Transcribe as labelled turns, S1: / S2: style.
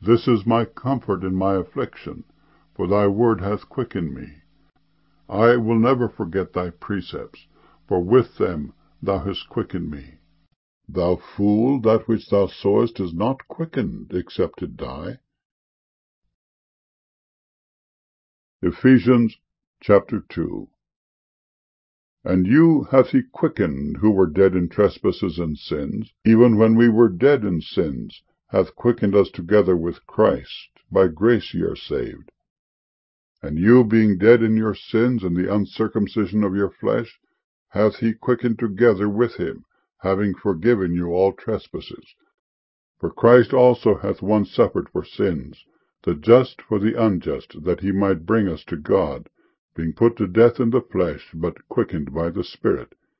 S1: This is my comfort in my affliction, for thy word hath quickened me. I will never forget thy precepts, for with them thou hast quickened me. Thou fool, that which thou sowest is not quickened, except it die. Ephesians chapter 2. And you hath he quickened, who were dead in trespasses and sins, even when we were dead in sins, hath quickened us together with Christ. By grace ye are saved. And you, being dead in your sins and the uncircumcision of your flesh, hath he quickened together with him, having forgiven you all trespasses. For Christ also hath once suffered for sins, the just for the unjust, that he might bring us to God, being put to death in the flesh, but quickened by the Spirit,